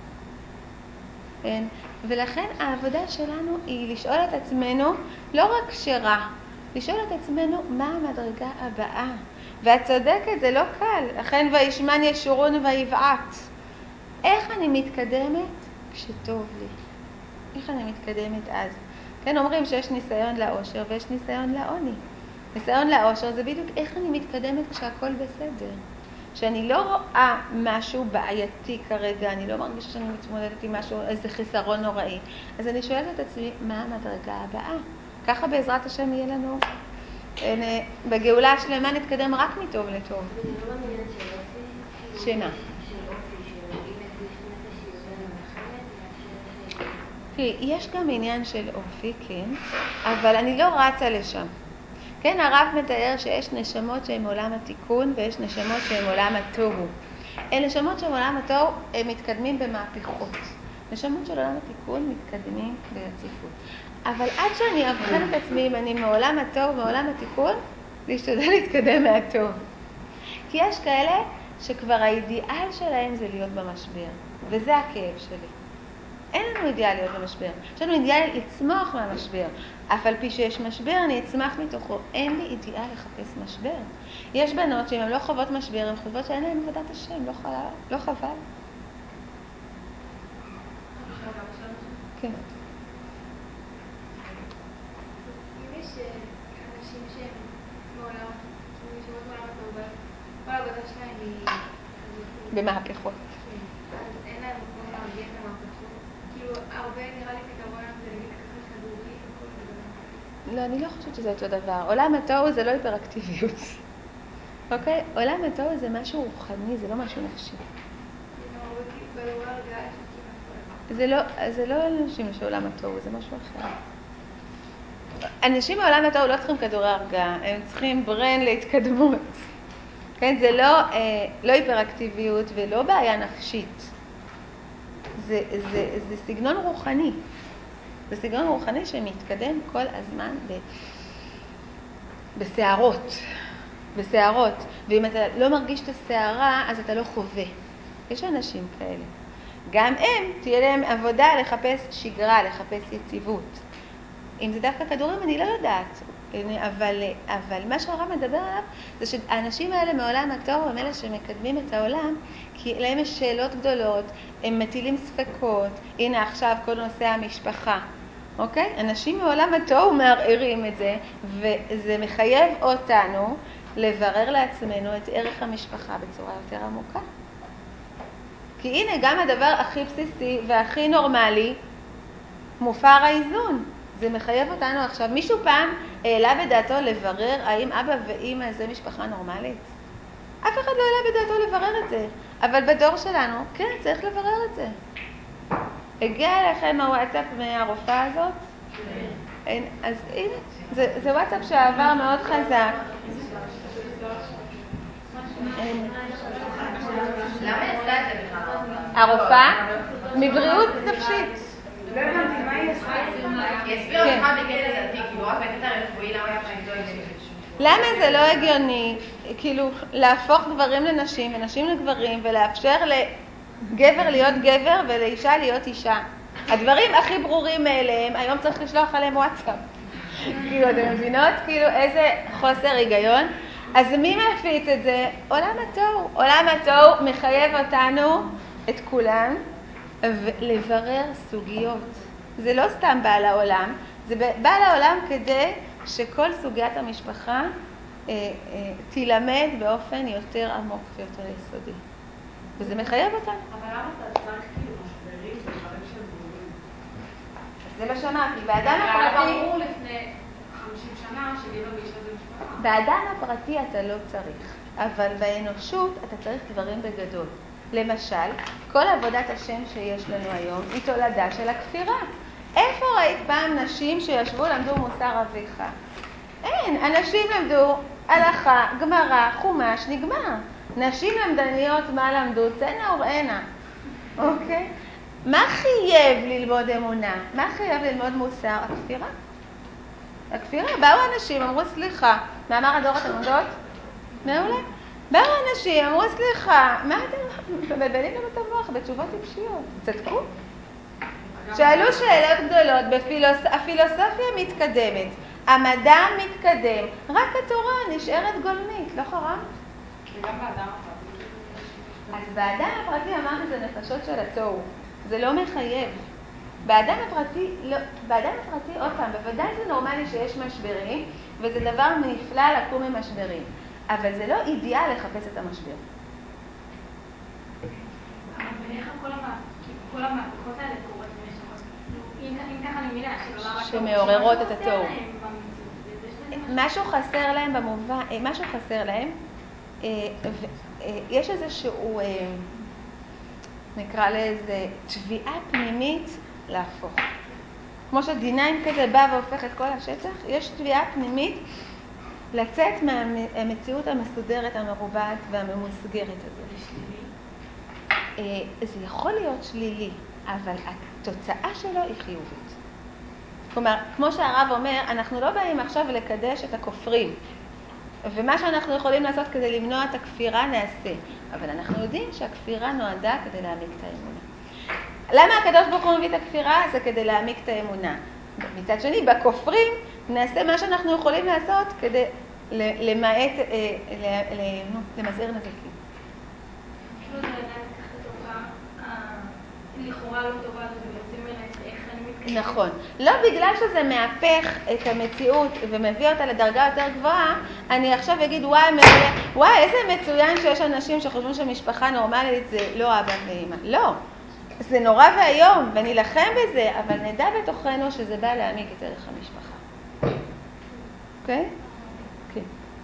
ולכן העבודה שלנו היא לשאול את עצמנו, לא רק שרע, לשאול את עצמנו מה המדרגה הבאה. ואת צודקת, זה לא קל. לכן וישמן ישורון ויבעט. איך אני מתקדמת כשטוב לי? איך אני מתקדמת אז? כן, אומרים שיש ניסיון לאושר ויש ניסיון לעוני. ניסיון לאושר זה בדיוק איך אני מתקדמת כשהכל בסדר. שאני לא רואה משהו בעייתי כרגע, אני לא מרגישה שאני מתמודדת עם משהו, איזה חיסרון נוראי. אז אני שואלת את עצמי, מה המדרגה הבאה? ככה בעזרת השם יהיה לנו, בגאולה השלמה נתקדם רק מטוב לטוב. זה לא במילן של אופי? שמה? של אופי, של אם יש נפש שהיא יותר מנחמת, מאשר תראי, יש גם עניין של אופי, כן, אבל אני לא רצה לשם. כן, הרב מתאר שיש נשמות שהן עולם התיקון ויש נשמות שהן עולם התוהו. נשמות של עולם התוהו הם מתקדמים במהפכות. נשמות של עולם התיקון מתקדמים ברציפות. אבל עד שאני אבחן את עצמי אם אני מעולם התוהו ומעולם התיקון, להשתדל להתקדם מהטוב. כי יש כאלה שכבר האידיאל שלהם זה להיות במשבר, וזה הכאב שלי. אין לנו אידיאל להיות במשבר. יש לנו אידיאל לצמוח מהמשבר. אף על פי שיש משבר, אני אצמח מתוכו. אין לי אידיאל לחפש משבר. יש בנות שאם הן לא חוות משבר, הן חושבות שאין להן עבודת השם, לא חבל. כן. אם יש אנשים שהם מעולם, נשמות מעולם התרבות, כל העבודה שלהם היא... במהפכות. אז אין להם מקום להרגיע את המהפכות. כי כאילו, הרבה נראה לי פתרון זה להגיד לקחת כדורים וכל זה. לא, אני לא חושבת שזה אותו דבר. עולם התוהו זה לא היפראקטיביות. אוקיי? עולם התוהו זה משהו רוחני, זה לא משהו נפשי. זה לא אנשים שעולם התוהו, זה משהו אחר. אנשים מעולם התוהו לא צריכים כדורי הרגעה, הם צריכים ברן להתקדמות. כן? זה לא היפראקטיביות ולא בעיה נפשית. זה סגנון רוחני. זה סגנון רוחני שמתקדם כל הזמן בסערות. ואם אתה לא מרגיש את הסערה, אז אתה לא חווה. יש אנשים כאלה. גם הם, תהיה להם עבודה לחפש שגרה, לחפש יציבות. אם זה דווקא כדורים, אני לא יודעת. אבל מה שהרב מדבר עליו, זה שהאנשים האלה מעולם התוהו הם אלה שמקדמים את העולם, כי להם יש שאלות גדולות, הם מטילים ספקות. הנה עכשיו כל נושא המשפחה. אוקיי? אנשים מעולם התוהו מערערים את זה, וזה מחייב אותנו לברר לעצמנו את ערך המשפחה בצורה יותר עמוקה. כי הנה גם הדבר הכי בסיסי והכי נורמלי, מופר האיזון. זה מחייב אותנו עכשיו. מישהו פעם העלה בדעתו לברר האם אבא ואמא זה משפחה נורמלית? אף אחד לא העלה בדעתו לברר את זה. אבל בדור שלנו, כן, צריך לברר את זה. הגיע אליכם הוואטסאפ מהרופאה הזאת? כן. אז הנה, זה וואטסאפ שעבר מאוד חזק. למה יצא את זה בכלל? הרופאה? מבריאות נפשית. לא הבנתי, מה היא עושה? היא הסבירה אותך בקטע דתי, כאילו רק בקטע רפואי, למה היא לא הגיונית? למה זה לא הגיוני, כאילו, להפוך גברים לנשים ונשים לגברים ולאפשר לגבר להיות גבר ולאישה להיות אישה? הדברים הכי ברורים מאליהם, היום צריך לשלוח עליהם וואטסאפ. כאילו, אתם מבינות? כאילו, איזה חוסר היגיון. אז מי מפיץ את זה? עולם התוהו. עולם התוהו מחייב אותנו, את כולם, לברר סוגיות. זה לא סתם בא לעולם, זה בא לעולם כדי שכל סוגיית המשפחה תילמד באופן יותר עמוק ויותר יסודי. וזה מחייב אותנו. אבל למה אתה צריך כאילו משברים ודברים שהם ברורים? זה מה שאמרתי, באדם הפרטי... היה ברור לפני 50 שנה שגבר ואישה זה משפחה. באדם הפרטי אתה לא צריך, אבל באנושות אתה צריך דברים בגדול. למשל, כל עבודת השם שיש לנו היום היא תולדה של הכפירה. איפה ראית פעם נשים שישבו למדו מוסר אביך? אין, אנשים למדו הלכה, גמרא, חומש, נגמר. נשים למדניות מה למדו? צנע וראנה. אוקיי? מה חייב ללמוד אמונה? מה חייב ללמוד מוסר? הכפירה. הכפירה, באו אנשים, אמרו סליחה. מאמר הדור התלמודות? מעולה. באו אנשים, אמרו סליחה, מה אתם מבלבלים לנו את המוח בתשובות טיפשיות? צדקו? שאלו שאלות גדולות, הפילוסופיה מתקדמת, המדע מתקדם, רק התורה נשארת גולמית, לא חרם? וגם באדם הפרטי. אז באדם הפרטי אמרתי זה נפשות של התוהו, זה לא מחייב. באדם הפרטי, עוד פעם, בוודאי זה נורמלי שיש משברים, וזה דבר נפלא לקום עם משברים, אבל זה לא אידיאל לחפש את המשבר. אבל איך כל המהפכות האלה קורות ונשמות? אם ככה אני מבינה, שמעוררות את התוהו. משהו חסר להם במובן, משהו חסר להם, יש איזשהו, נקרא לאיזה תביעה פנימית להפוך. כמו שדיניים כזה בא והופך את כל השטח, יש תביעה פנימית לצאת מהמציאות המסודרת, המרובעת והממוסגרת הזאת. זה שלילי? זה יכול להיות שלילי, אבל התוצאה שלו היא חיובית. כלומר, כמו שהרב אומר, אנחנו לא באים עכשיו לקדש את הכופרים, ומה שאנחנו יכולים לעשות כדי למנוע את הכפירה נעשה, אבל אנחנו יודעים שהכפירה נועדה כדי להעמיק את האמונה. למה הקדוש ברוך הוא מביא את הכפירה? זה כדי להעמיק את האמונה. מצד שני, בכופרים נעשה מה שאנחנו יכולים לעשות כדי למעט, למזער נזקים. כאילו זה לדעת לקחת את התופעה לכאורה לא טובה הזאת ולהוציא ממנה את איך אני מתקדמת. נכון. לא בגלל שזה מהפך את המציאות ומביא אותה לדרגה יותר גבוהה, אני עכשיו אגיד וואי איזה מצוין שיש אנשים שחושבים שמשפחה נורמלית זה לא אבא ואמא. לא. זה נורא והיום, ונילחם בזה, אבל נדע בתוכנו שזה בא להעמיק את ערך המשפחה. אוקיי? כן.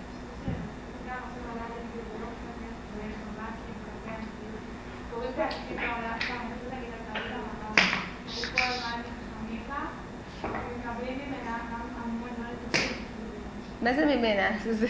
מה זה ממנה?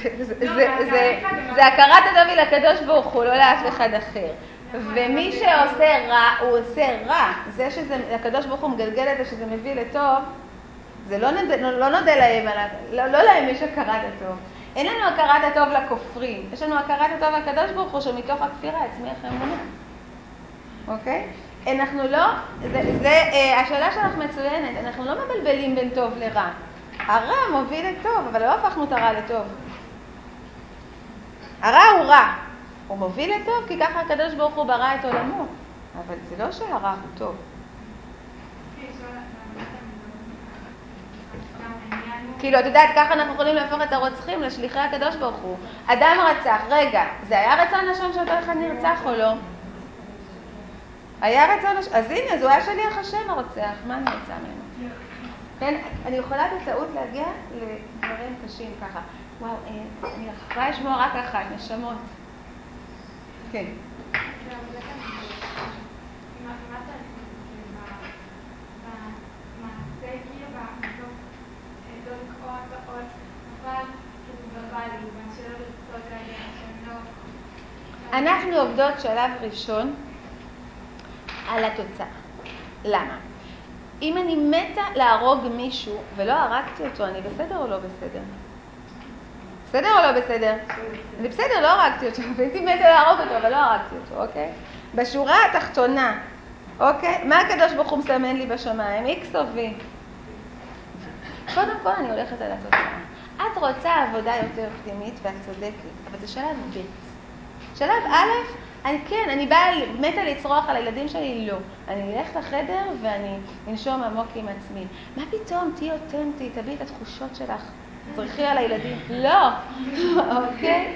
זה הכרת הטוב לקדוש ברוך הוא, לא לאף אחד אחר. ומי שעושה רע, הוא עושה רע. זה שהקדוש ברוך הוא מגלגל את זה שזה מביא לטוב, זה לא נודה להם, לא להם יש הכרת הטוב. אין לנו הכרת הטוב לכופרים, יש לנו הכרת הטוב לקדוש ברוך הוא שמתוך הכפירה יצמיח אמונה. אוקיי? אנחנו לא, השאלה שלך מצוינת, אנחנו לא מבלבלים בין טוב לרע. הרע מוביל לטוב, אבל לא הפכנו את הרע לטוב. הרע הוא רע. הוא מוביל לטוב, כי ככה הקדוש ברוך הוא ברא את עולמו. אבל זה לא שהרע הוא טוב. כאילו, את יודעת, ככה אנחנו יכולים להפוך את הרוצחים לשליחי הקדוש ברוך הוא. אדם רצח, רגע, זה היה רצון השם שאותו אחד נרצח או לא? היה רצון השם, אז הנה, אז הוא היה שליח השם הרוצח, מה אני רוצה ממנו? כן, אני יכולה בטעות להגיע לדברים קשים ככה. וואו, אני יכולה לשמוע רק אחת, נשמות. כן. אנחנו עובדות שלב ראשון על התוצאה. למה? אם אני מתה להרוג מישהו ולא הרגתי אותו, אני בסדר או לא בסדר? בסדר או לא בסדר? אני בסדר, לא הרגתי אותו, והייתי מתה להרוג אותו, אבל לא הרגתי אותו, אוקיי? בשורה התחתונה, אוקיי? מה הקדוש ברוך הוא מסמן לי בשמיים? X או V? קודם כל אני הולכת על התוצאה. את רוצה עבודה יותר פנימית ואת צודקת, אבל זה שלב ב'. שלב א', אני באה, מתה לצרוח על הילדים שלי? לא. אני אלך לחדר ואני אנשום עמוק עם עצמי. מה פתאום? תהי אותנטי, תביאי את התחושות שלך. צריכי על הילדים. לא. אוקיי?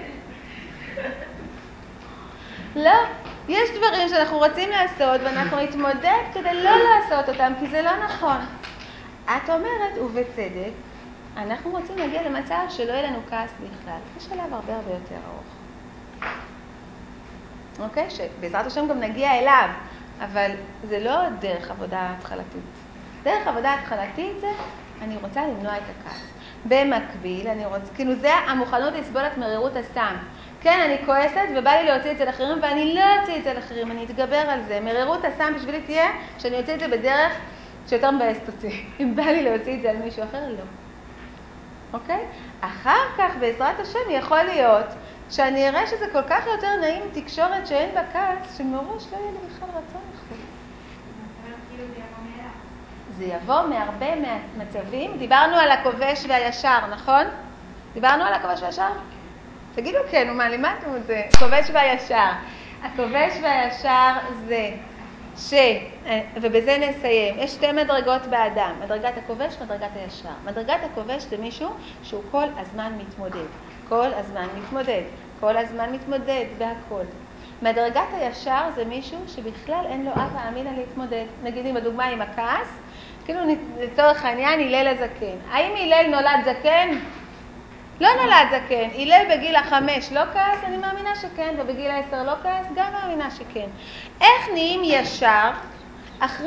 לא. יש דברים שאנחנו רוצים לעשות ואנחנו נתמודד כדי לא לעשות אותם, כי זה לא נכון. את אומרת, ובצדק, אנחנו רוצים להגיע למצב שלא יהיה לנו כעס בכלל. זה שלב הרבה הרבה יותר ארוך. אוקיי? שבעזרת השם גם נגיע אליו, אבל זה לא דרך עבודה התחלתית. דרך עבודה התחלתית זה, אני רוצה למנוע את הכעס. במקביל, כאילו זה המוכנות לסבול את מרירות הסתם. כן, אני כועסת ובא לי להוציא את זה לאחרים, ואני לא אוציא את זה לאחרים, אני אתגבר על זה. מרירות הסתם בשבילי תהיה שאני אוציא את זה בדרך שיותר מבאסת אותי. אם בא לי להוציא את זה על מישהו אחר, לא. אוקיי? אחר כך, בעזרת השם, יכול להיות שאני אראה שזה כל כך יותר נעים תקשורת שאין בה כעס, שמראש לא יהיה לי בכלל רצון לחוץ. זה יבוא מהרבה מצבים. דיברנו על הכובש והישר, נכון? דיברנו על הכובש והישר? תגידו כן, ומה, לימדנו את זה. הכובש והישר. הכובש והישר זה ובזה נסיים. יש שתי מדרגות באדם, מדרגת הכובש, מדרגת הישר. מדרגת הכובש זה מישהו שהוא כל הזמן מתמודד. כל הזמן מתמודד. כל הזמן מתמודד בהכל. מדרגת הישר זה מישהו שבכלל אין לו אב האמינה להתמודד. נגיד עם הדוגמה עם הכעס, כאילו לצורך העניין הלל הזקן. האם הלל נולד זקן? לא נולד זקן. הלל בגיל 5 לא כעס? אני מאמינה שכן. ובגיל 10 לא כעס? גם מאמינה שכן. איך נהיים ישר? אחרי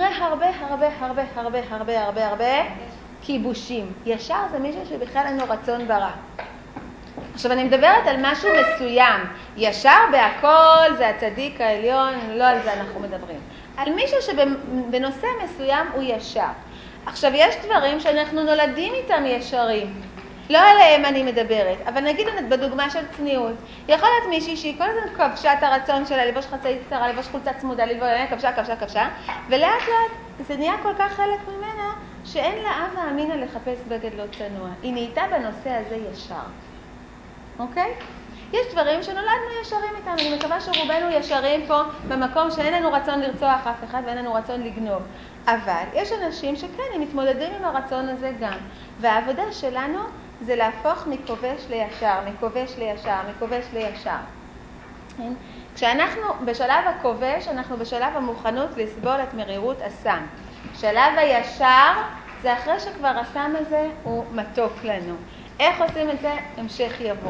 הרבה כיבושים. ישר זה מישהו שבכלל אין לו רצון ברע. עכשיו אני מדברת על משהו מסוים. ישר בהכל זה הצדיק העליון, לא על זה אנחנו מדברים. על מישהו שבנושא מסוים הוא ישר. עכשיו יש דברים שאנחנו נולדים איתם ישרים. לא עליהם אני מדברת, אבל נגיד בדוגמה של צניעות. יכול להיות מישהי שהיא כל הזמן כבשה את הרצון שלה, לבוש חצאית קצרה, לבוש חולצה צמודה, כבשה, ולאט לאט זה נהיה כל כך חלק ממנה, שאין לה אב האמינה לחפש בגד לא צנוע. היא נהייתה בנושא הזה ישר. אוקיי? יש דברים שנולדנו ישרים איתם, אני מקווה שרובנו ישרים פה במקום שאין לנו רצון לרצוח אף אחד ואין לנו רצון לגנוב. אבל יש אנשים שכן, הם מתמודדים עם הרצון הזה גם. והעבודה שלנו זה להפוך מכובש לישר, מכובש לישר, מכובש לישר. כשאנחנו בשלב הכובש, אנחנו בשלב המוכנות לסבול את מרירות הסם. שלב הישר זה אחרי שכבר הסם הזה הוא מתוק לנו. איך עושים את זה? המשך יבוא.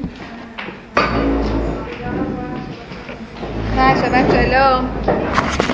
שבת שלום.